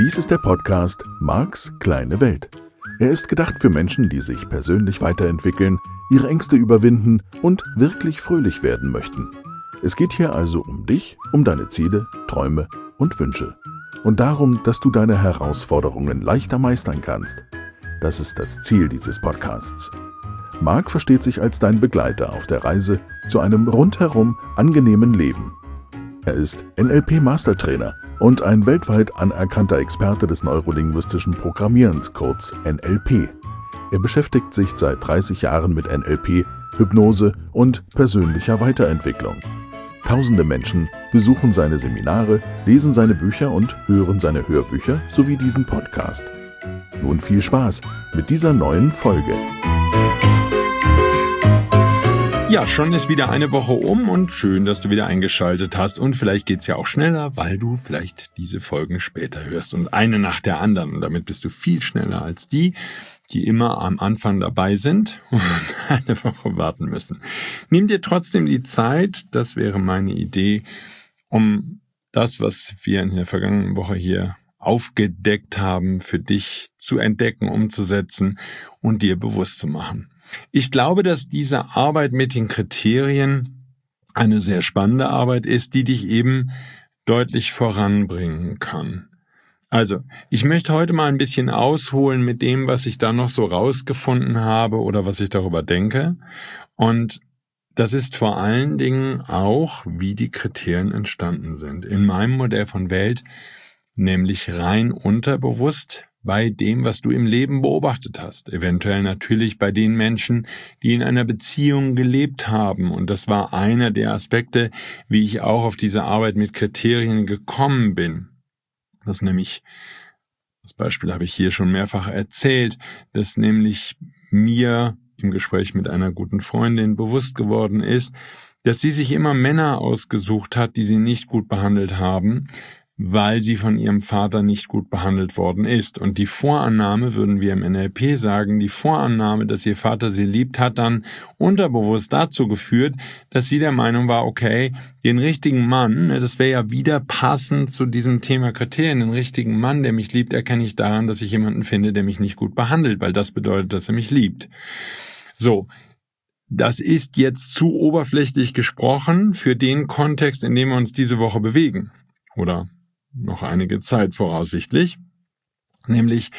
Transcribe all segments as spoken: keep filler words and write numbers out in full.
Dies ist der Podcast Marks kleine Welt. Er ist gedacht für Menschen, die sich persönlich weiterentwickeln, ihre Ängste überwinden und wirklich fröhlich werden möchten. Es geht hier also um dich, um deine Ziele, Träume und Wünsche. Und darum, dass du deine Herausforderungen leichter meistern kannst. Das ist das Ziel dieses Podcasts. Mark versteht sich als dein Begleiter auf der Reise zu einem rundherum angenehmen Leben. Er ist N L P-Mastertrainer und ein weltweit anerkannter Experte des neurolinguistischen Programmierens, kurz N L P. Er beschäftigt sich seit dreißig Jahren mit N L P, Hypnose und persönlicher Weiterentwicklung. Tausende Menschen besuchen seine Seminare, lesen seine Bücher und hören seine Hörbücher sowie diesen Podcast. Nun viel Spaß mit dieser neuen Folge. Ja, schon ist wieder eine Woche um und schön, dass du wieder eingeschaltet hast. Und vielleicht geht's ja auch schneller, weil du vielleicht diese Folgen später hörst und eine nach der anderen. Und damit bist du viel schneller als die, die immer am Anfang dabei sind und eine Woche warten müssen. Nimm dir trotzdem die Zeit, das wäre meine Idee, um das, was wir in der vergangenen Woche hier aufgedeckt haben, für dich zu entdecken, umzusetzen und dir bewusst zu machen. Ich glaube, dass diese Arbeit mit den Kriterien eine sehr spannende Arbeit ist, die dich eben deutlich voranbringen kann. Also, ich möchte heute mal ein bisschen ausholen mit dem, was ich da noch so rausgefunden habe oder was ich darüber denke. Und das ist vor allen Dingen auch, wie die Kriterien entstanden sind. In meinem Modell von Welt, nämlich rein unterbewusst, bei dem, was du im Leben beobachtet hast. Eventuell natürlich bei den Menschen, die in einer Beziehung gelebt haben. Und das war einer der Aspekte, wie ich auch auf diese Arbeit mit Kriterien gekommen bin. Das nämlich, das Beispiel habe ich hier schon mehrfach erzählt, dass nämlich mir im Gespräch mit einer guten Freundin bewusst geworden ist, dass sie sich immer Männer ausgesucht hat, die sie nicht gut behandelt haben, weil sie von ihrem Vater nicht gut behandelt worden ist. Und die Vorannahme, würden wir im N L P sagen, die Vorannahme, dass ihr Vater sie liebt, hat dann unterbewusst dazu geführt, dass sie der Meinung war, okay, den richtigen Mann, das wäre ja wieder passend zu diesem Thema Kriterien, den richtigen Mann, der mich liebt, erkenne ich daran, dass ich jemanden finde, der mich nicht gut behandelt, weil das bedeutet, dass er mich liebt. So. Das ist jetzt zu oberflächlich gesprochen für den Kontext, in dem wir uns diese Woche bewegen. Oder noch einige Zeit voraussichtlich, nämlich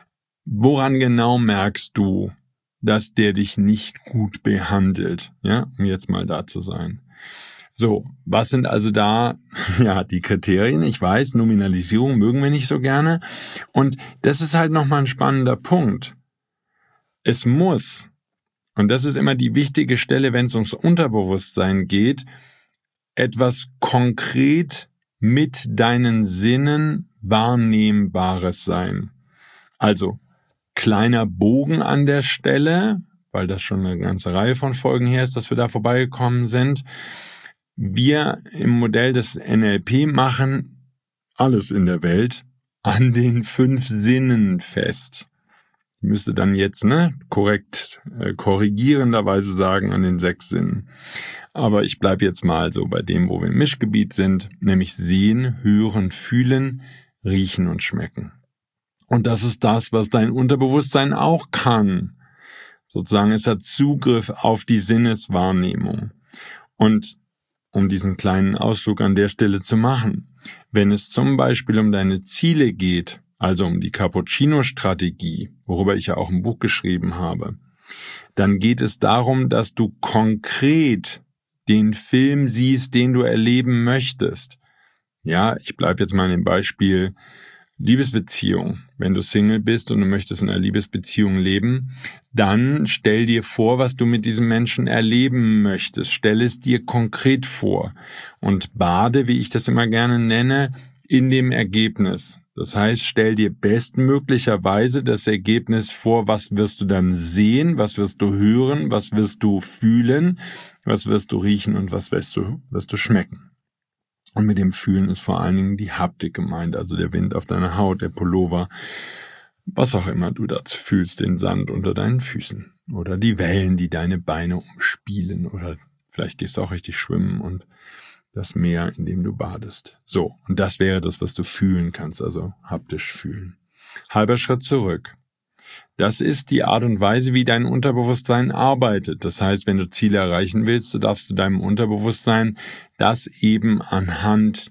woran genau merkst du, dass der dich nicht gut behandelt, ja, um jetzt mal da zu sein. So, was sind also da, ja, die Kriterien? Ich weiß, Nominalisierung mögen wir nicht so gerne und das ist halt nochmal ein spannender Punkt. Es muss, und das ist immer die wichtige Stelle, wenn es ums Unterbewusstsein geht, etwas konkret mit deinen Sinnen Wahrnehmbares sein. Also kleiner Bogen an der Stelle, weil das schon eine ganze Reihe von Folgen her ist, dass wir da vorbeigekommen sind. Wir im Modell des N L P machen alles in der Welt an den fünf Sinnen fest. Ich müsste dann jetzt ne korrekt äh, korrigierenderweise sagen an den sechs Sinnen. Aber ich bleibe jetzt mal so bei dem, wo wir im Mischgebiet sind, nämlich sehen, hören, fühlen, riechen und schmecken. Und das ist das, was dein Unterbewusstsein auch kann. Sozusagen, es hat Zugriff auf die Sinneswahrnehmung. Und um diesen kleinen Ausflug an der Stelle zu machen, wenn es zum Beispiel um deine Ziele geht, also um die Cappuccino-Strategie, worüber ich ja auch ein Buch geschrieben habe, dann geht es darum, dass du konkret den Film siehst, den du erleben möchtest. Ja, ich bleibe jetzt mal in dem Beispiel Liebesbeziehung. Wenn du Single bist und du möchtest in einer Liebesbeziehung leben, dann stell dir vor, was du mit diesem Menschen erleben möchtest. Stell es dir konkret vor und bade, wie ich das immer gerne nenne, in dem Ergebnis. Das heißt, stell dir bestmöglicherweise das Ergebnis vor, was wirst du dann sehen, was wirst du hören, was wirst du fühlen, was wirst du riechen und was wirst du, wirst du schmecken. Und mit dem Fühlen ist vor allen Dingen die Haptik gemeint, also der Wind auf deiner Haut, der Pullover, was auch immer du dazu fühlst, den Sand unter deinen Füßen oder die Wellen, die deine Beine umspielen oder vielleicht gehst du auch richtig schwimmen und das Meer, in dem du badest. So, und das wäre das, was du fühlen kannst, also haptisch fühlen. Halber Schritt zurück. Das ist die Art und Weise, wie dein Unterbewusstsein arbeitet. Das heißt, wenn du Ziele erreichen willst, so darfst du deinem Unterbewusstsein das eben anhand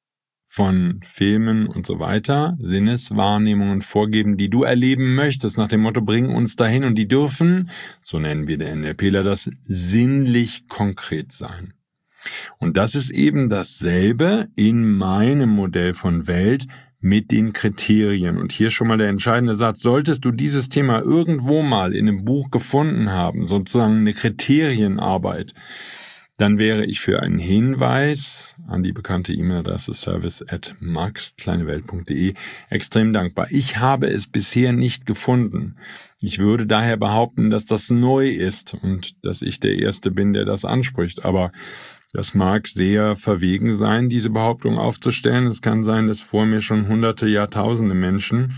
von Filmen und so weiter, Sinneswahrnehmungen vorgeben, die du erleben möchtest, nach dem Motto, bring uns dahin, und die dürfen, so nennen wir der NLPler das, sinnlich konkret sein. Und das ist eben dasselbe in meinem Modell von Welt mit den Kriterien. Und hier schon mal der entscheidende Satz: Solltest du dieses Thema irgendwo mal in einem Buch gefunden haben, sozusagen eine Kriterienarbeit, dann wäre ich für einen Hinweis an die bekannte E-Mail-Adresse service at max kleine welt punkt de extrem dankbar. Ich habe es bisher nicht gefunden. Ich würde daher behaupten, dass das neu ist und dass ich der Erste bin, der das anspricht. Aber das mag sehr verwegen sein, diese Behauptung aufzustellen. Es kann sein, dass vor mir schon hunderte, Jahrtausende Menschen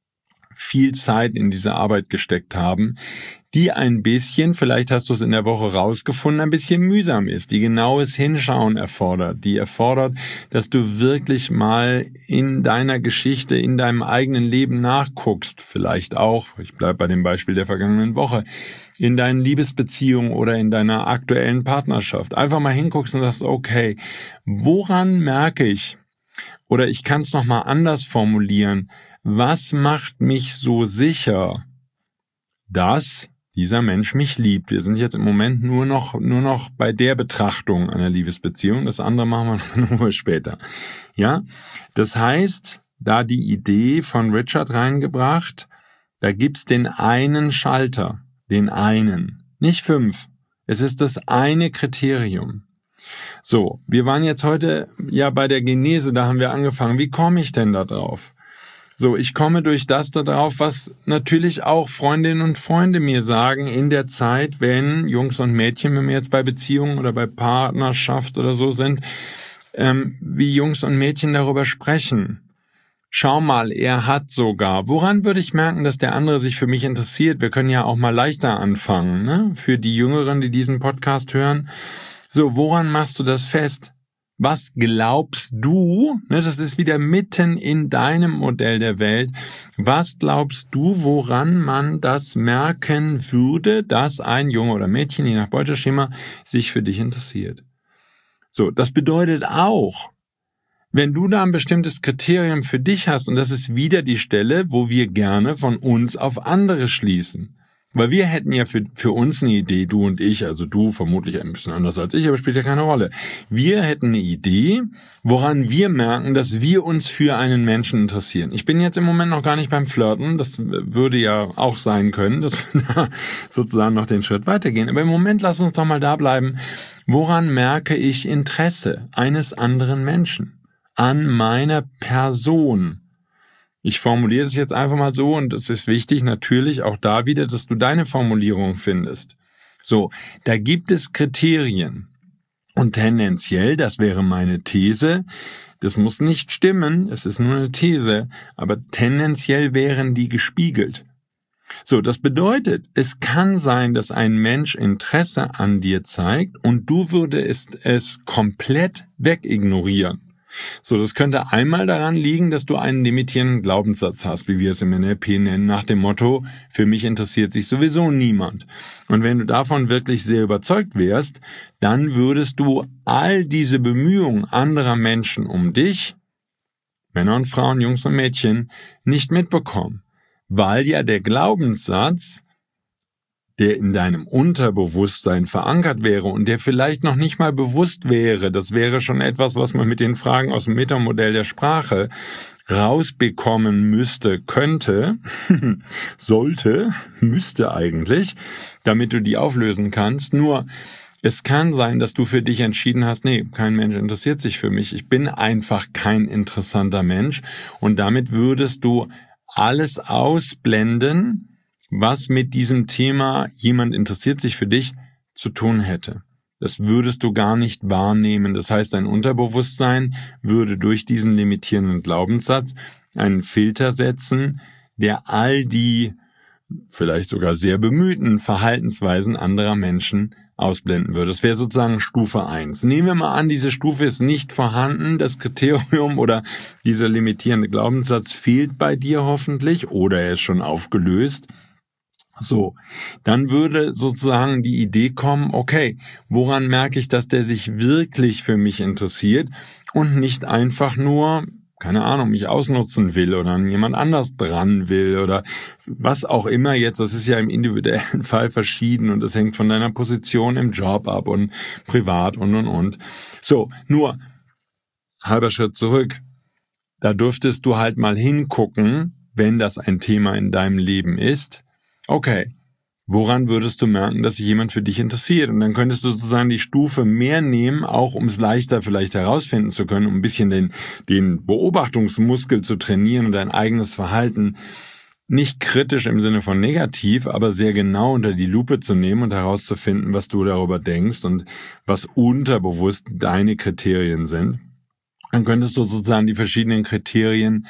viel Zeit in diese Arbeit gesteckt haben, die ein bisschen, vielleicht hast du es in der Woche rausgefunden, ein bisschen mühsam ist, die genaues Hinschauen erfordert, die erfordert, dass du wirklich mal in deiner Geschichte, in deinem eigenen Leben nachguckst, vielleicht auch, ich bleibe bei dem Beispiel der vergangenen Woche, in deinen Liebesbeziehungen oder in deiner aktuellen Partnerschaft. Einfach mal hinguckst und sagst, okay, woran merke ich, oder ich kann es nochmal anders formulieren, was macht mich so sicher, dass dieser Mensch mich liebt? Wir sind jetzt im Moment nur noch nur noch bei der Betrachtung einer Liebesbeziehung. Das andere machen wir nur später. Ja, das heißt, da die Idee von Richard reingebracht, da gibt's den einen Schalter, den einen, nicht fünf. Es ist das eine Kriterium. So, wir waren jetzt heute ja bei der Genese, da haben wir angefangen. Wie komme ich denn da drauf? So, ich komme durch das da drauf, was natürlich auch Freundinnen und Freunde mir sagen in der Zeit, wenn Jungs und Mädchen, wenn wir jetzt bei Beziehungen oder bei Partnerschaft oder so sind, ähm, wie Jungs und Mädchen darüber sprechen. Schau mal, er hat sogar. Woran würde ich merken, dass der andere sich für mich interessiert? Wir können ja auch mal leichter anfangen, ne? Für die Jüngeren, die diesen Podcast hören. So, woran machst du das fest? Was glaubst du, ne, das ist wieder mitten in deinem Modell der Welt, was glaubst du, woran man das merken würde, dass ein Junge oder Mädchen, je nach Beuteschema, sich für dich interessiert? So, das bedeutet auch, wenn du da ein bestimmtes Kriterium für dich hast, und das ist wieder die Stelle, wo wir gerne von uns auf andere schließen. Weil wir hätten ja für, für uns eine Idee, du und ich, also du vermutlich ein bisschen anders als ich, aber spielt ja keine Rolle. Wir hätten eine Idee, woran wir merken, dass wir uns für einen Menschen interessieren. Ich bin jetzt im Moment noch gar nicht beim Flirten, das würde ja auch sein können, dass wir da sozusagen noch den Schritt weitergehen. Aber im Moment lass uns doch mal da bleiben. Woran merke ich Interesse eines anderen Menschen an meiner Person? Ich formuliere das jetzt einfach mal so, und es ist wichtig natürlich auch da wieder, dass du deine Formulierung findest. So, da gibt es Kriterien. Und tendenziell, das wäre meine These, das muss nicht stimmen, es ist nur eine These, aber tendenziell wären die gespiegelt. So, das bedeutet, es kann sein, dass ein Mensch Interesse an dir zeigt und du würdest es komplett wegignorieren. So, das könnte einmal daran liegen, dass du einen limitierenden Glaubenssatz hast, wie wir es im N L P nennen, nach dem Motto, für mich interessiert sich sowieso niemand. Und wenn du davon wirklich sehr überzeugt wärst, dann würdest du all diese Bemühungen anderer Menschen um dich, Männer und Frauen, Jungs und Mädchen, nicht mitbekommen. Weil ja der Glaubenssatz, der in deinem Unterbewusstsein verankert wäre und der vielleicht noch nicht mal bewusst wäre, das wäre schon etwas, was man mit den Fragen aus dem Metamodell der Sprache rausbekommen müsste, könnte, sollte, müsste eigentlich, damit du die auflösen kannst. Nur, es kann sein, dass du für dich entschieden hast, nee, kein Mensch interessiert sich für mich, ich bin einfach kein interessanter Mensch, und damit würdest du alles ausblenden, was mit diesem Thema jemand interessiert sich für dich zu tun hätte. Das würdest du gar nicht wahrnehmen. Das heißt, dein Unterbewusstsein würde durch diesen limitierenden Glaubenssatz einen Filter setzen, der all die vielleicht sogar sehr bemühten Verhaltensweisen anderer Menschen ausblenden würde. Das wäre sozusagen Stufe eins. Nehmen wir mal an, diese Stufe ist nicht vorhanden, das Kriterium oder dieser limitierende Glaubenssatz fehlt bei dir hoffentlich oder er ist schon aufgelöst. So, dann würde sozusagen die Idee kommen, okay, woran merke ich, dass der sich wirklich für mich interessiert und nicht einfach nur, keine Ahnung, mich ausnutzen will oder an jemand anders dran will oder was auch immer jetzt, das ist ja im individuellen Fall verschieden und das hängt von deiner Position im Job ab und privat und und und. So, nur, halber Schritt zurück, da dürftest du halt mal hingucken, wenn das ein Thema in deinem Leben ist, okay, woran würdest du merken, dass sich jemand für dich interessiert? Und dann könntest du sozusagen die Stufe mehr nehmen, auch um es leichter vielleicht herausfinden zu können, um ein bisschen den, den Beobachtungsmuskel zu trainieren und dein eigenes Verhalten nicht kritisch im Sinne von negativ, aber sehr genau unter die Lupe zu nehmen und herauszufinden, was du darüber denkst und was unterbewusst deine Kriterien sind. Dann könntest du sozusagen die verschiedenen Kriterien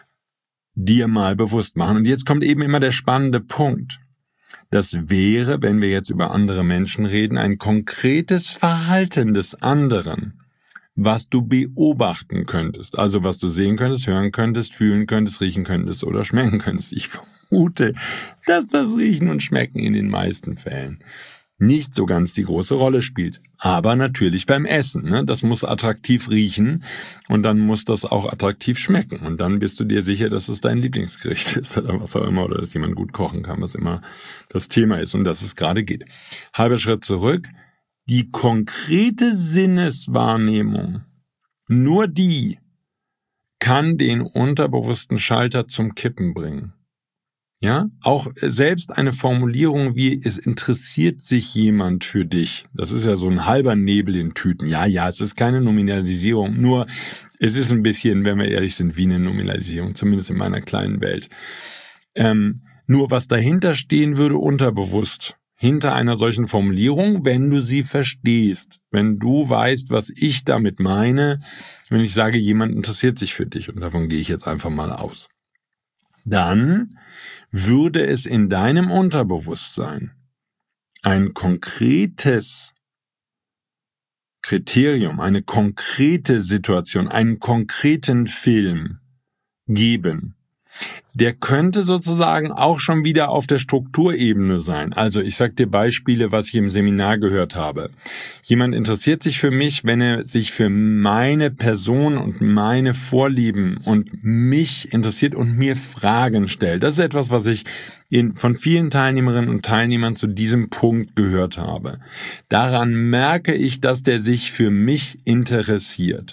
dir mal bewusst machen. Und jetzt kommt eben immer der spannende Punkt. Das wäre, wenn wir jetzt über andere Menschen reden, ein konkretes Verhalten des anderen, was du beobachten könntest. Also was du sehen könntest, hören könntest, fühlen könntest, riechen könntest oder schmecken könntest. Ich vermute, dass das Riechen und Schmecken in den meisten Fällen nicht so ganz die große Rolle spielt. Aber natürlich beim Essen, ne? Das muss attraktiv riechen und dann muss das auch attraktiv schmecken. Und dann bist du dir sicher, dass es dein Lieblingsgericht ist oder was auch immer, oder dass jemand gut kochen kann, was immer das Thema ist und dass es gerade geht. Halber Schritt zurück. Die konkrete Sinneswahrnehmung, nur die kann den unterbewussten Schalter zum Kippen bringen. Ja, auch selbst eine Formulierung wie, es interessiert sich jemand für dich. Das ist ja so ein halber Nebel in Tüten. Ja, ja, es ist keine Nominalisierung, nur es ist ein bisschen, wenn wir ehrlich sind, wie eine Nominalisierung, zumindest in meiner kleinen Welt. Ähm, nur was dahinter stehen würde, unterbewusst, hinter einer solchen Formulierung, wenn du sie verstehst, wenn du weißt, was ich damit meine, wenn ich sage, jemand interessiert sich für dich, und davon gehe ich jetzt einfach mal aus. Dann würde es in deinem Unterbewusstsein ein konkretes Kriterium, eine konkrete Situation, einen konkreten Film geben. Der könnte sozusagen auch schon wieder auf der Strukturebene sein. Also ich sag dir Beispiele, was ich im Seminar gehört habe. Jemand interessiert sich für mich, wenn er sich für meine Person und meine Vorlieben und mich interessiert und mir Fragen stellt. Das ist etwas, was ich in, von vielen Teilnehmerinnen und Teilnehmern zu diesem Punkt gehört habe. Daran merke ich, dass der sich für mich interessiert.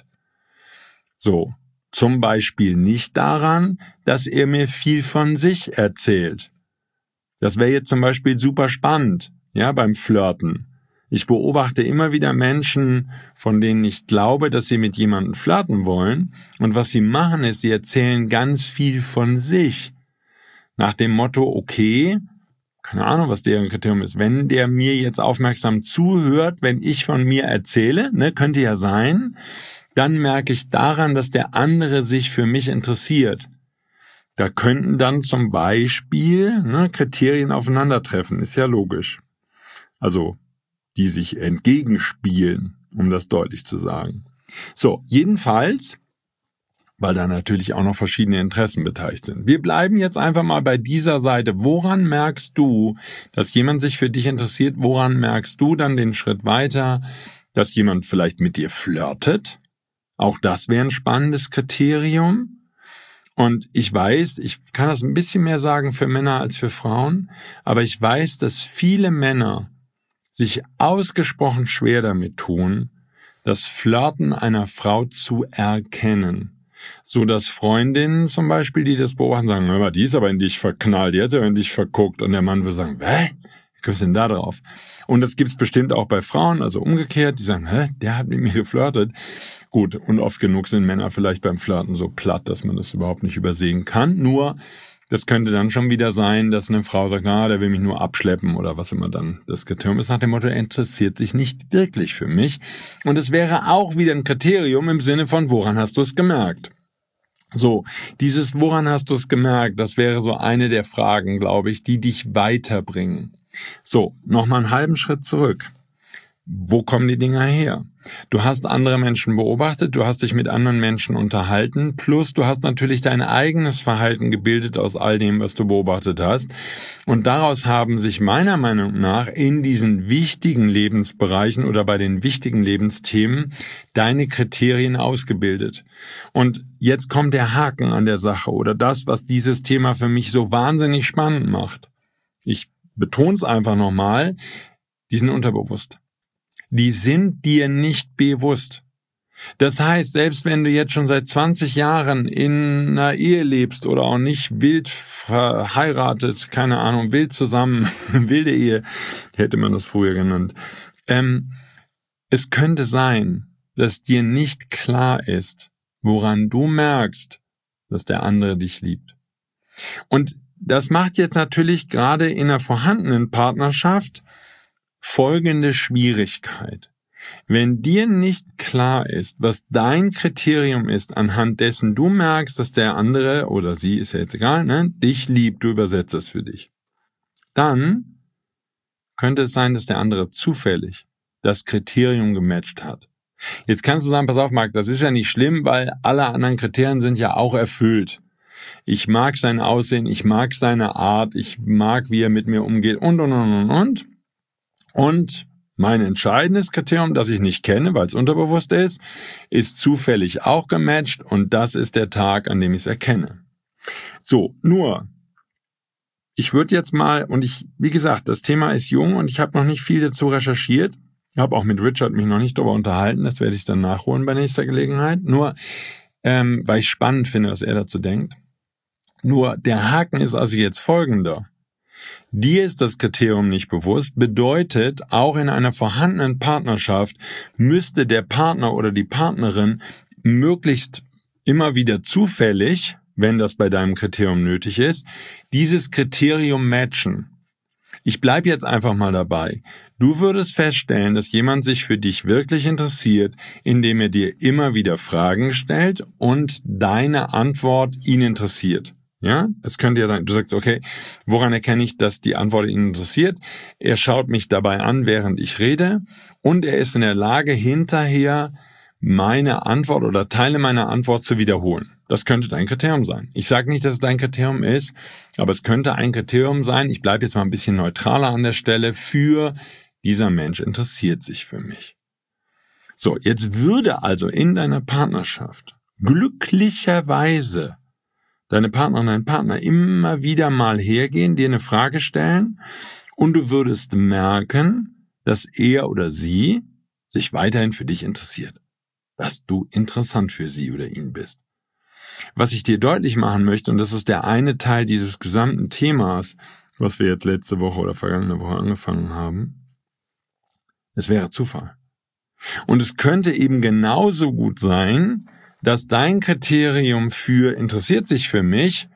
So. Zum Beispiel nicht daran, dass er mir viel von sich erzählt. Das wäre jetzt zum Beispiel super spannend, ja, beim Flirten. Ich beobachte immer wieder Menschen, von denen ich glaube, dass sie mit jemandem flirten wollen. Und was sie machen, ist, sie erzählen ganz viel von sich. Nach dem Motto, okay, keine Ahnung, was deren Kriterium ist. Wenn der mir jetzt aufmerksam zuhört, wenn ich von mir erzähle, ne, könnte ja sein, dann merke ich daran, dass der andere sich für mich interessiert. Da könnten dann zum Beispiel ne, Kriterien aufeinandertreffen, ist ja logisch. Also, die sich entgegenspielen, um das deutlich zu sagen. So, jedenfalls, weil da natürlich auch noch verschiedene Interessen beteiligt sind. Wir bleiben jetzt einfach mal bei dieser Seite. Woran merkst du, dass jemand sich für dich interessiert? Woran merkst du dann den Schritt weiter, dass jemand vielleicht mit dir flirtet? Auch das wäre ein spannendes Kriterium. Und ich weiß, ich kann das ein bisschen mehr sagen für Männer als für Frauen, aber ich weiß, dass viele Männer sich ausgesprochen schwer damit tun, das Flirten einer Frau zu erkennen. So dass Freundinnen zum Beispiel, die das beobachten, sagen, hör mal, die ist aber in dich verknallt, die hat ja in dich verguckt. Und der Mann würde sagen, hä? Wie kommst du denn da drauf? Und das gibt's bestimmt auch bei Frauen, also umgekehrt, die sagen, hä, der hat mit mir geflirtet. Gut, und oft genug sind Männer vielleicht beim Flirten so platt, dass man das überhaupt nicht übersehen kann. Nur, das könnte dann schon wieder sein, dass eine Frau sagt, na, der will mich nur abschleppen oder was immer dann das Kriterium ist, nach dem Motto, er interessiert sich nicht wirklich für mich. Und es wäre auch wieder ein Kriterium im Sinne von, woran hast du es gemerkt? So, dieses woran hast du es gemerkt, das wäre so eine der Fragen, glaube ich, die dich weiterbringen. So, nochmal einen halben Schritt zurück. Wo kommen die Dinger her? Du hast andere Menschen beobachtet, du hast dich mit anderen Menschen unterhalten, plus du hast natürlich dein eigenes Verhalten gebildet aus all dem, was du beobachtet hast. Und daraus haben sich meiner Meinung nach in diesen wichtigen Lebensbereichen oder bei den wichtigen Lebensthemen deine Kriterien ausgebildet. Und jetzt kommt der Haken an der Sache oder das, was dieses Thema für mich so wahnsinnig spannend macht. Ich betone es einfach nochmal, die sind unterbewusst. Die sind dir nicht bewusst. Das heißt, selbst wenn du jetzt schon seit zwanzig Jahren in einer Ehe lebst oder auch nicht wild verheiratet, keine Ahnung, wild zusammen, wilde Ehe, hätte man das früher genannt. Ähm, es könnte sein, dass dir nicht klar ist, woran du merkst, dass der andere dich liebt. Und das macht jetzt natürlich gerade in einer vorhandenen Partnerschaft folgende Schwierigkeit. Wenn dir nicht klar ist, was dein Kriterium ist, anhand dessen du merkst, dass der andere, oder sie, ist ja jetzt egal, ne, dich liebt, du übersetzt es für dich, dann könnte es sein, dass der andere zufällig das Kriterium gematcht hat. Jetzt kannst du sagen, pass auf, Marc, das ist ja nicht schlimm, weil alle anderen Kriterien sind ja auch erfüllt. Ich mag sein Aussehen, ich mag seine Art, ich mag, wie er mit mir umgeht und, und, und, und, und. Und mein entscheidendes Kriterium, das ich nicht kenne, weil es unterbewusst ist, ist zufällig auch gematcht und das ist der Tag, an dem ich es erkenne. So, nur, ich würde jetzt mal, und ich, wie gesagt, das Thema ist jung und ich habe noch nicht viel dazu recherchiert, habe auch mit Richard mich noch nicht darüber unterhalten, das werde ich dann nachholen bei nächster Gelegenheit, nur, ähm, weil ich spannend finde, was er dazu denkt. Nur, der Haken ist also jetzt folgender. Dir ist das Kriterium nicht bewusst, bedeutet, auch in einer vorhandenen Partnerschaft müsste der Partner oder die Partnerin möglichst immer wieder zufällig, wenn das bei deinem Kriterium nötig ist, dieses Kriterium matchen. Ich bleibe jetzt einfach mal dabei. Du würdest feststellen, dass jemand sich für dich wirklich interessiert, indem er dir immer wieder Fragen stellt und deine Antwort ihn interessiert. Ja, es könnte ja sein, du sagst, okay, woran erkenne ich, dass die Antwort ihn interessiert? Er schaut mich dabei an, während ich rede und er ist in der Lage, hinterher meine Antwort oder Teile meiner Antwort zu wiederholen. Das könnte dein Kriterium sein. Ich sage nicht, dass es dein Kriterium ist, aber es könnte ein Kriterium sein, ich bleibe jetzt mal ein bisschen neutraler an der Stelle, für dieser Mensch interessiert sich für mich. So, jetzt würde also in deiner Partnerschaft glücklicherweise deine Partnerin, dein Partner immer wieder mal hergehen, dir eine Frage stellen und du würdest merken, dass er oder sie sich weiterhin für dich interessiert. Dass du interessant für sie oder ihn bist. Was ich dir deutlich machen möchte, und das ist der eine Teil dieses gesamten Themas, was wir jetzt letzte Woche oder vergangene Woche angefangen haben, es wäre Zufall. Und es könnte eben genauso gut sein, dass dein Kriterium für interessiert sich für mich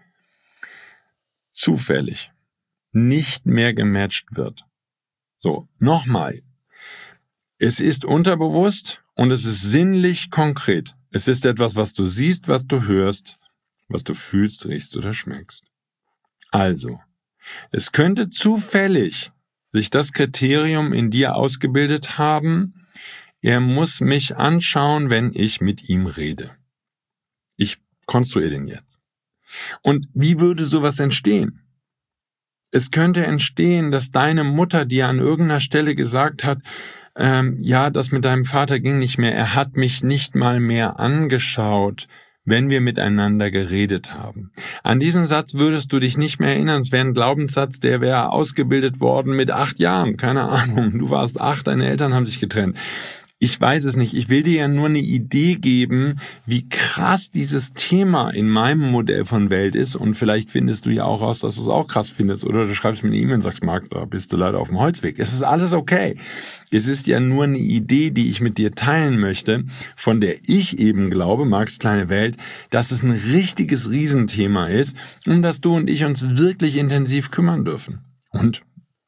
zufällig nicht mehr gematcht wird. So, nochmal. Es ist unterbewusst und es ist sinnlich konkret. Es ist etwas, was du siehst, was du hörst, was du fühlst, riechst oder schmeckst. Also, es könnte zufällig sich das Kriterium in dir ausgebildet haben, er muss mich anschauen, wenn ich mit ihm rede. Ich konstruiere den jetzt. Und wie würde sowas entstehen? Es könnte entstehen, dass deine Mutter dir an irgendeiner Stelle gesagt hat, ähm, ja, das mit deinem Vater ging nicht mehr, er hat mich nicht mal mehr angeschaut, wenn wir miteinander geredet haben. An diesen Satz würdest du dich nicht mehr erinnern. Es wäre ein Glaubenssatz, der wäre ausgebildet worden mit acht Jahren. Keine Ahnung, du warst acht, deine Eltern haben sich getrennt. Ich weiß es nicht. Ich will dir ja nur eine Idee geben, wie krass dieses Thema in meinem Modell von Welt ist. Und vielleicht findest du ja auch raus, dass du es auch krass findest. Oder du schreibst mir eine E-Mail und sagst, Marc, da bist du leider auf dem Holzweg. Es ist alles okay. Es ist ja nur eine Idee, die ich mit dir teilen möchte, von der ich eben glaube, Marcs kleine Welt, dass es ein richtiges Riesenthema ist, um das du und ich uns wirklich intensiv kümmern dürfen. Und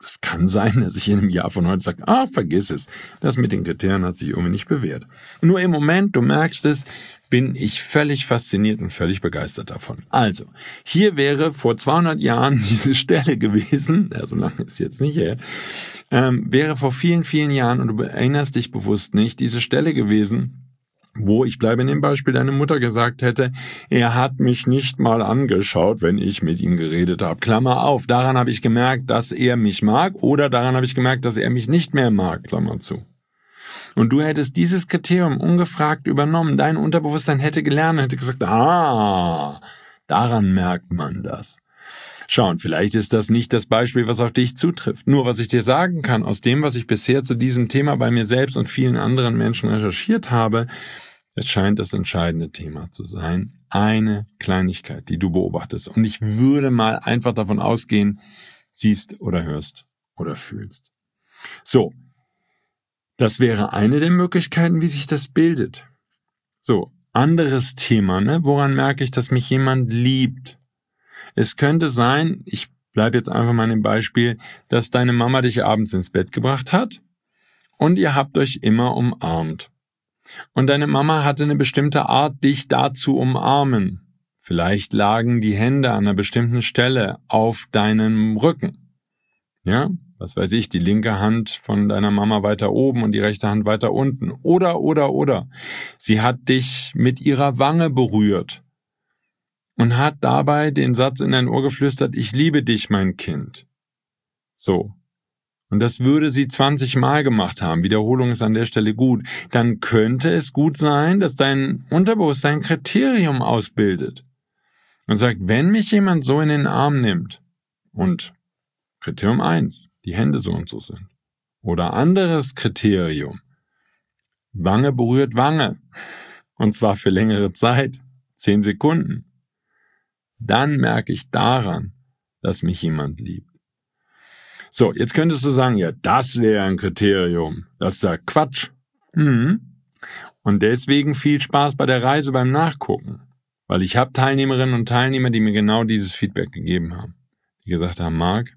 es kann sein, dass ich in einem Jahr von heute sage, ah, vergiss es, das mit den Kriterien hat sich irgendwie nicht bewährt. Nur im Moment, du merkst es, bin ich völlig fasziniert und völlig begeistert davon. Also, hier wäre vor zweihundert Jahren diese Stelle gewesen, ja, so lange ist jetzt nicht her, ähm, wäre vor vielen, vielen Jahren, und du erinnerst dich bewusst nicht, diese Stelle gewesen, wo, ich bleibe in dem Beispiel, deine Mutter gesagt hätte, er hat mich nicht mal angeschaut, wenn ich mit ihm geredet habe. Klammer auf, daran habe ich gemerkt, dass er mich mag, oder daran habe ich gemerkt, dass er mich nicht mehr mag, Klammer zu. Und du hättest dieses Kriterium ungefragt übernommen, dein Unterbewusstsein hätte gelernt, hätte gesagt, ah, daran merkt man das. Schau, und vielleicht ist das nicht das Beispiel, was auf dich zutrifft. Nur was ich dir sagen kann, aus dem, was ich bisher zu diesem Thema bei mir selbst und vielen anderen Menschen recherchiert habe, es scheint das entscheidende Thema zu sein. Eine Kleinigkeit, die du beobachtest. Und ich würde mal einfach davon ausgehen, siehst oder hörst oder fühlst. So, das wäre eine der Möglichkeiten, wie sich das bildet. So, anderes Thema, ne? Woran merke ich, dass mich jemand liebt? Es könnte sein, ich bleibe jetzt einfach mal in dem Beispiel, dass deine Mama dich abends ins Bett gebracht hat und ihr habt euch immer umarmt. Und deine Mama hatte eine bestimmte Art, dich da zu umarmen. Vielleicht lagen die Hände an einer bestimmten Stelle auf deinem Rücken. Ja, was weiß ich, die linke Hand von deiner Mama weiter oben und die rechte Hand weiter unten. Oder, oder, oder. Sie hat dich mit ihrer Wange berührt und hat dabei den Satz in dein Ohr geflüstert, ich liebe dich, mein Kind. So. Und das würde sie zwanzig Mal gemacht haben. Wiederholung ist an der Stelle gut. Dann könnte es gut sein, dass dein Unterbewusstsein ein Kriterium ausbildet. Und sagt, wenn mich jemand so in den Arm nimmt und Kriterium eins, die Hände so und so sind. Oder anderes Kriterium, Wange berührt Wange. Und zwar für längere Zeit, zehn Sekunden. Dann merke ich daran, dass mich jemand liebt. So, jetzt könntest du sagen, ja, das wäre ein Kriterium. Das ist ja Quatsch. Mhm. Und deswegen viel Spaß bei der Reise beim Nachgucken. Weil ich habe Teilnehmerinnen und Teilnehmer, die mir genau dieses Feedback gegeben haben. Die gesagt haben, Marc,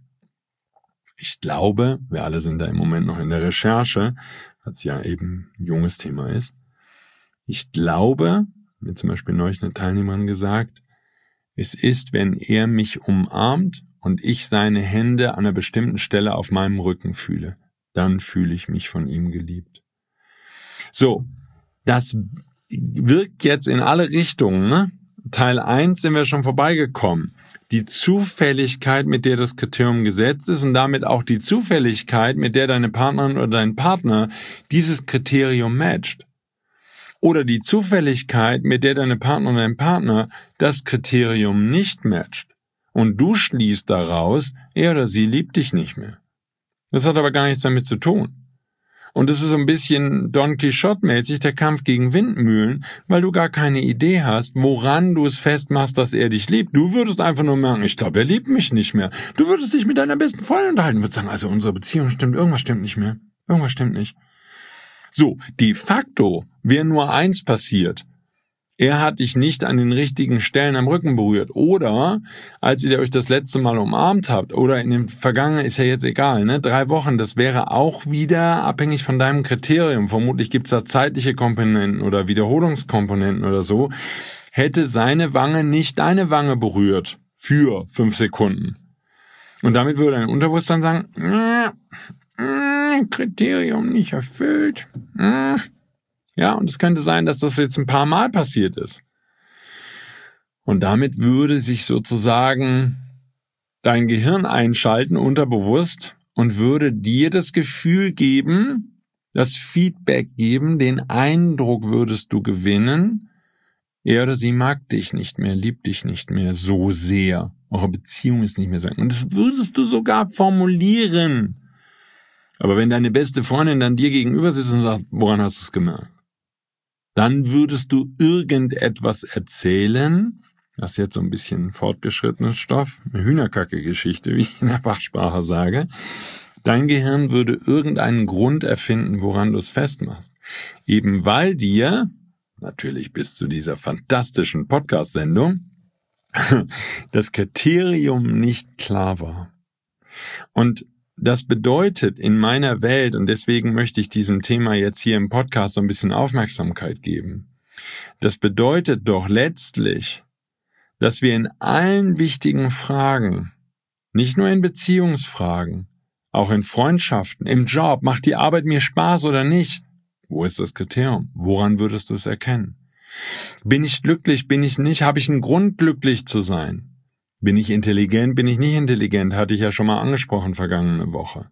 ich glaube, wir alle sind da im Moment noch in der Recherche, weil es ja eben ein junges Thema ist. Ich glaube, mir zum Beispiel neulich eine Teilnehmerin gesagt, es ist, wenn er mich umarmt und ich seine Hände an einer bestimmten Stelle auf meinem Rücken fühle, dann fühle ich mich von ihm geliebt. So, das wirkt jetzt in alle Richtungen, ne? Teil eins sind wir schon vorbeigekommen. Die Zufälligkeit, mit der das Kriterium gesetzt ist und damit auch die Zufälligkeit, mit der deine Partnerin oder dein Partner dieses Kriterium matcht. Oder die Zufälligkeit, mit der deine Partnerin oder dein Partner das Kriterium nicht matcht. Und du schließt daraus, er oder sie liebt dich nicht mehr. Das hat aber gar nichts damit zu tun. Und es ist so ein bisschen Don Quixote-mäßig der Kampf gegen Windmühlen, weil du gar keine Idee hast, woran du es festmachst, dass er dich liebt. Du würdest einfach nur merken, ich glaube, er liebt mich nicht mehr. Du würdest dich mit deiner besten Freundin unterhalten und würdest sagen, also unsere Beziehung stimmt, irgendwas stimmt nicht mehr. Irgendwas stimmt nicht. So, de facto wäre nur eins passiert. Er hat dich nicht an den richtigen Stellen am Rücken berührt. Oder, als ihr euch das letzte Mal umarmt habt, oder in dem Vergangenen, ist ja jetzt egal, ne? Drei Wochen, das wäre auch wieder abhängig von deinem Kriterium. Vermutlich gibt's da zeitliche Komponenten oder Wiederholungskomponenten oder so. Hätte seine Wange nicht deine Wange berührt für fünf Sekunden. Und damit würde dein Unterbewusstsein sagen, äh, äh, Kriterium nicht erfüllt. Äh. Ja, und es könnte sein, dass das jetzt ein paar Mal passiert ist. Und damit würde sich sozusagen dein Gehirn einschalten, unterbewusst, und würde dir das Gefühl geben, das Feedback geben, den Eindruck würdest du gewinnen, er oder sie mag dich nicht mehr, liebt dich nicht mehr so sehr. Eure Beziehung ist nicht mehr so. Und das würdest du sogar formulieren. Aber wenn deine beste Freundin dann dir gegenüber sitzt und sagt, woran hast du es gemerkt? Dann würdest du irgendetwas erzählen, das ist jetzt so ein bisschen fortgeschrittenes Stoff, eine Hühnerkacke-Geschichte, wie ich in der Fachsprache sage. Dein Gehirn würde irgendeinen Grund erfinden, woran du es festmachst. Eben weil dir, natürlich bis zu dieser fantastischen Podcast-Sendung, das Kriterium nicht klar war. Und das bedeutet in meiner Welt, und deswegen möchte ich diesem Thema jetzt hier im Podcast so ein bisschen Aufmerksamkeit geben, das bedeutet doch letztlich, dass wir in allen wichtigen Fragen, nicht nur in Beziehungsfragen, auch in Freundschaften, im Job, macht die Arbeit mir Spaß oder nicht? Wo ist das Kriterium? Woran würdest du es erkennen? Bin ich glücklich, bin ich nicht? Habe ich einen Grund, glücklich zu sein? Bin ich intelligent, bin ich nicht intelligent? Hatte ich ja schon mal angesprochen vergangene Woche.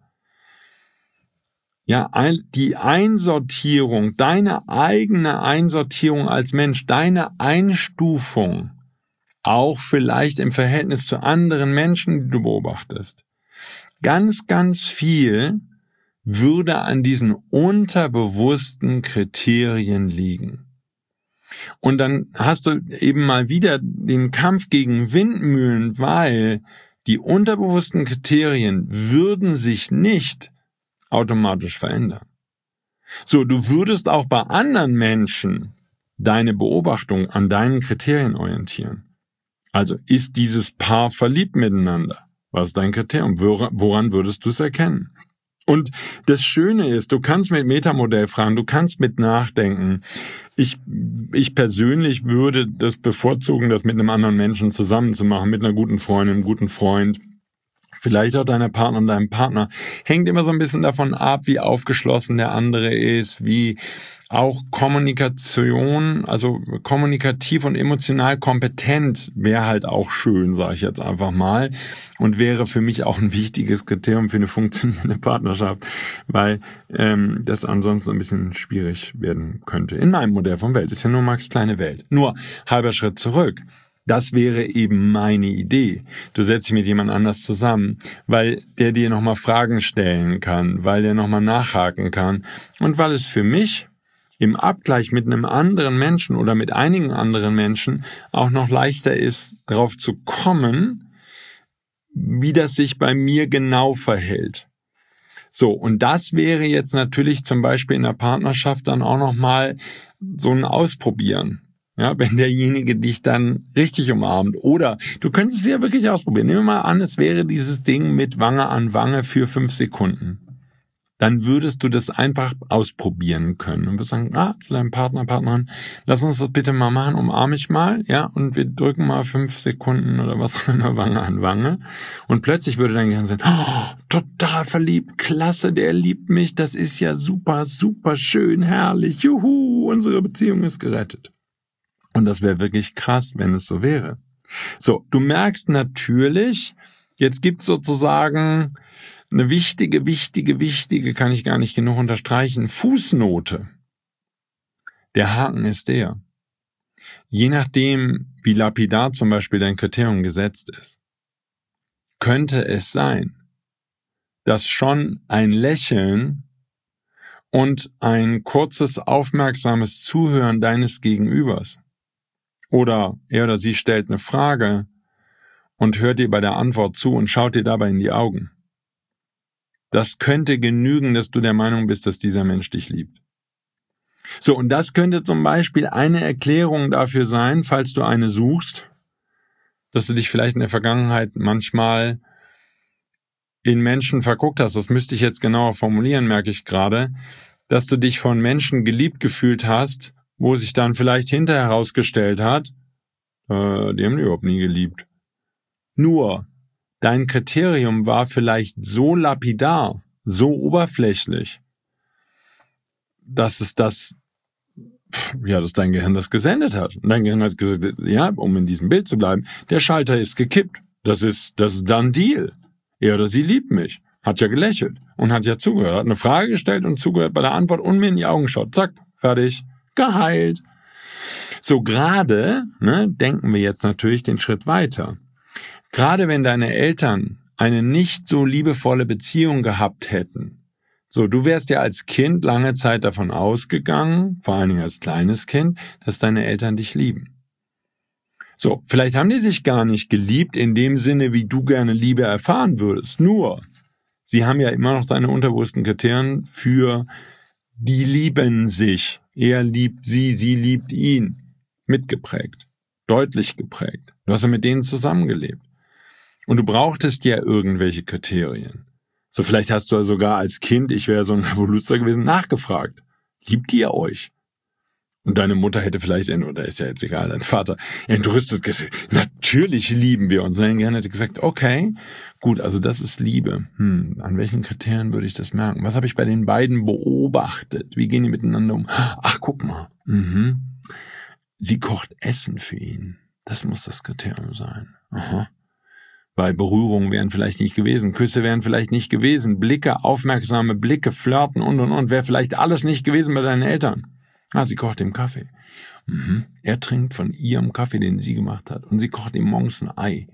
Ja, die Einsortierung, deine eigene Einsortierung als Mensch, deine Einstufung, auch vielleicht im Verhältnis zu anderen Menschen, die du beobachtest. Ganz, ganz viel würde an diesen unterbewussten Kriterien liegen. Und dann hast du eben mal wieder den Kampf gegen Windmühlen, weil die unterbewussten Kriterien würden sich nicht automatisch verändern. So, du würdest auch bei anderen Menschen deine Beobachtung an deinen Kriterien orientieren. Also ist dieses Paar verliebt miteinander? Was ist dein Kriterium? Woran würdest du es erkennen? Und das Schöne ist, du kannst mit Metamodell fragen, du kannst mit nachdenken. Ich, ich persönlich würde das bevorzugen, das mit einem anderen Menschen zusammen zu machen, mit einer guten Freundin, einem guten Freund, vielleicht auch deiner Partnerin, deinem Partner. Hängt immer so ein bisschen davon ab, wie aufgeschlossen der andere ist, wie auch Kommunikation, also kommunikativ und emotional kompetent wäre halt auch schön, sage ich jetzt einfach mal, und wäre für mich auch ein wichtiges Kriterium für eine funktionierende Partnerschaft, weil ähm, das ansonsten ein bisschen schwierig werden könnte. In meinem Modell von Welt ist ja nur Max kleine Welt. Nur halber Schritt zurück. Das wäre eben meine Idee. Du setzt dich mit jemand anders zusammen, weil der dir nochmal Fragen stellen kann, weil der nochmal nachhaken kann und weil es für mich im Abgleich mit einem anderen Menschen oder mit einigen anderen Menschen auch noch leichter ist, darauf zu kommen, wie das sich bei mir genau verhält. So, und das wäre jetzt natürlich zum Beispiel in der Partnerschaft dann auch nochmal so ein Ausprobieren. Ja, wenn derjenige dich dann richtig umarmt. Oder du könntest es ja wirklich ausprobieren. Nehmen wir mal an, es wäre dieses Ding mit Wange an Wange für fünf Sekunden. Dann würdest du das einfach ausprobieren können und würdest sagen, ah, zu deinem Partner, Partnerin, lass uns das bitte mal machen, umarme ich mal, ja, und wir drücken mal fünf Sekunden oder was auch immer Wange an Wange. Und plötzlich würde dein Gehirn sagen, oh, total verliebt, klasse, der liebt mich, das ist ja super, super schön, herrlich, juhu, unsere Beziehung ist gerettet. Und das wäre wirklich krass, wenn es so wäre. So, du merkst natürlich, jetzt gibt's sozusagen eine wichtige, wichtige, wichtige, kann ich gar nicht genug unterstreichen, Fußnote. Der Haken ist der. Je nachdem, wie lapidar zum Beispiel dein Kriterium gesetzt ist, könnte es sein, dass schon ein Lächeln und ein kurzes, aufmerksames Zuhören deines Gegenübers oder er oder sie stellt eine Frage und hört dir bei der Antwort zu und schaut dir dabei in die Augen. Das könnte genügen, dass du der Meinung bist, dass dieser Mensch dich liebt. So, und das könnte zum Beispiel eine Erklärung dafür sein, falls du eine suchst, dass du dich vielleicht in der Vergangenheit manchmal in Menschen verguckt hast. Das müsste ich jetzt genauer formulieren, merke ich gerade, dass du dich von Menschen geliebt gefühlt hast, wo sich dann vielleicht hinterher herausgestellt hat, äh, die haben dich überhaupt nie geliebt. Nur, dein Kriterium war vielleicht so lapidar, so oberflächlich, dass es das, ja, dass dein Gehirn das gesendet hat. Und dein Gehirn hat gesagt, ja, um in diesem Bild zu bleiben, der Schalter ist gekippt. Das ist, das ist done deal. Er oder sie liebt mich. Hat ja gelächelt und hat ja zugehört. Hat eine Frage gestellt und zugehört bei der Antwort und mir in die Augen geschaut. Zack, fertig, geheilt. So, gerade, ne, denken wir jetzt natürlich den Schritt weiter. Gerade wenn deine Eltern eine nicht so liebevolle Beziehung gehabt hätten, so, du wärst ja als Kind lange Zeit davon ausgegangen, vor allen Dingen als kleines Kind, dass deine Eltern dich lieben. So, vielleicht haben die sich gar nicht geliebt in dem Sinne, wie du gerne Liebe erfahren würdest. Nur, sie haben ja immer noch deine unterbewussten Kriterien für die lieben sich. Er liebt sie, sie liebt ihn. Mitgeprägt, deutlich geprägt. Du hast ja mit denen zusammengelebt. Und du brauchtest ja irgendwelche Kriterien. So, vielleicht hast du sogar als Kind, ich wäre so ein Revoluzer gewesen, nachgefragt. Liebt ihr euch? Und deine Mutter hätte vielleicht, oder ist ja jetzt egal, dein Vater, entrüstet gesagt, natürlich lieben wir uns. Und dann gerne hätte gesagt, okay, gut, also das ist Liebe. Hm, an welchen Kriterien würde ich das merken? Was habe ich bei den beiden beobachtet? Wie gehen die miteinander um? Ach, guck mal. Mhm. Sie kocht Essen für ihn. Das muss das Kriterium sein. Aha. Weil Berührungen wären vielleicht nicht gewesen, Küsse wären vielleicht nicht gewesen, Blicke, aufmerksame Blicke, Flirten und und und, wäre vielleicht alles nicht gewesen bei deinen Eltern. Ah, sie kocht ihm Kaffee. Mhm. Er trinkt von ihrem Kaffee, den sie gemacht hat, und sie kocht ihm morgens ein Ei.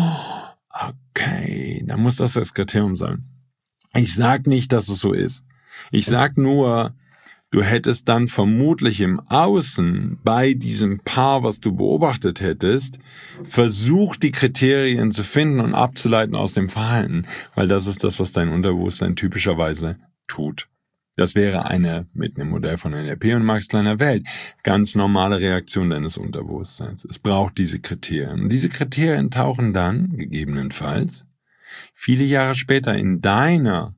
Oh, okay, dann muss das das Kriterium sein. Ich sag nicht, dass es so ist. Ich sag nur, du hättest dann vermutlich im Außen bei diesem Paar, was du beobachtet hättest, versucht, die Kriterien zu finden und abzuleiten aus dem Verhalten, weil das ist das, was dein Unterbewusstsein typischerweise tut. Das wäre eine, mit einem Modell von N L P und Marx kleiner Welt, ganz normale Reaktion deines Unterbewusstseins. Es braucht diese Kriterien. Und diese Kriterien tauchen dann, gegebenenfalls, viele Jahre später in deiner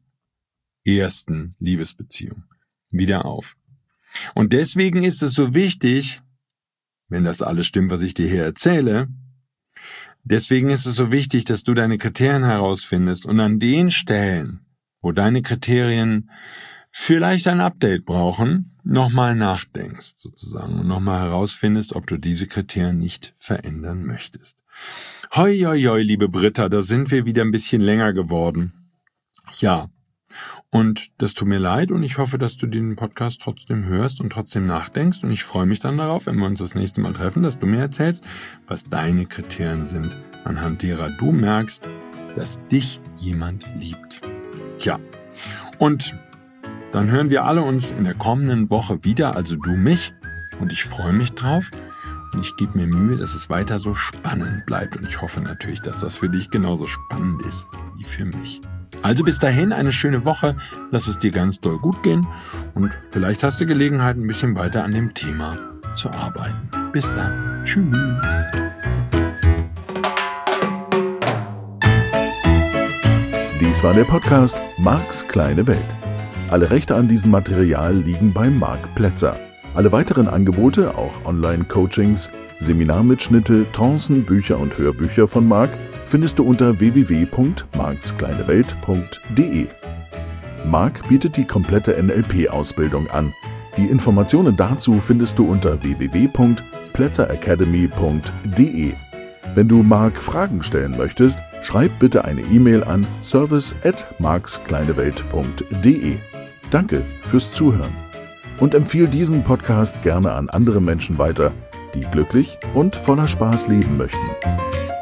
ersten Liebesbeziehung wieder auf. Und deswegen ist es so wichtig, wenn das alles stimmt, was ich dir hier erzähle, deswegen ist es so wichtig, dass du deine Kriterien herausfindest und an den Stellen, wo deine Kriterien vielleicht ein Update brauchen, nochmal nachdenkst sozusagen und nochmal herausfindest, ob du diese Kriterien nicht verändern möchtest. Hoi, hoi, hoi, liebe Britta, da sind wir wieder ein bisschen länger geworden. Ja. Und das tut mir leid und ich hoffe, dass du den Podcast trotzdem hörst und trotzdem nachdenkst. Und ich freue mich dann darauf, wenn wir uns das nächste Mal treffen, dass du mir erzählst, was deine Kriterien sind, anhand derer du merkst, dass dich jemand liebt. Tja, und dann hören wir alle uns in der kommenden Woche wieder, also du mich. Und ich freue mich drauf. Und ich gebe mir Mühe, dass es weiter so spannend bleibt. Und ich hoffe natürlich, dass das für dich genauso spannend ist wie für mich. Also bis dahin eine schöne Woche, lass es dir ganz doll gut gehen und vielleicht hast du Gelegenheit, ein bisschen weiter an dem Thema zu arbeiten. Bis dann. Tschüss. Dies war der Podcast Marks kleine Welt. Alle Rechte an diesem Material liegen bei Marc Plätzer. Alle weiteren Angebote, auch Online-Coachings, Seminarmitschnitte, Trancen, Bücher und Hörbücher von Marc findest du unter w w w punkt marks kleine welt punkt de. Marc bietet die komplette N L P-Ausbildung an. Die Informationen dazu findest du unter w w w punkt plätzer academy punkt de. Wenn du Marc Fragen stellen möchtest, schreib bitte eine E-Mail an service at marks kleine welt punkt de. Danke fürs Zuhören und empfehle diesen Podcast gerne an andere Menschen weiter, die glücklich und voller Spaß leben möchten.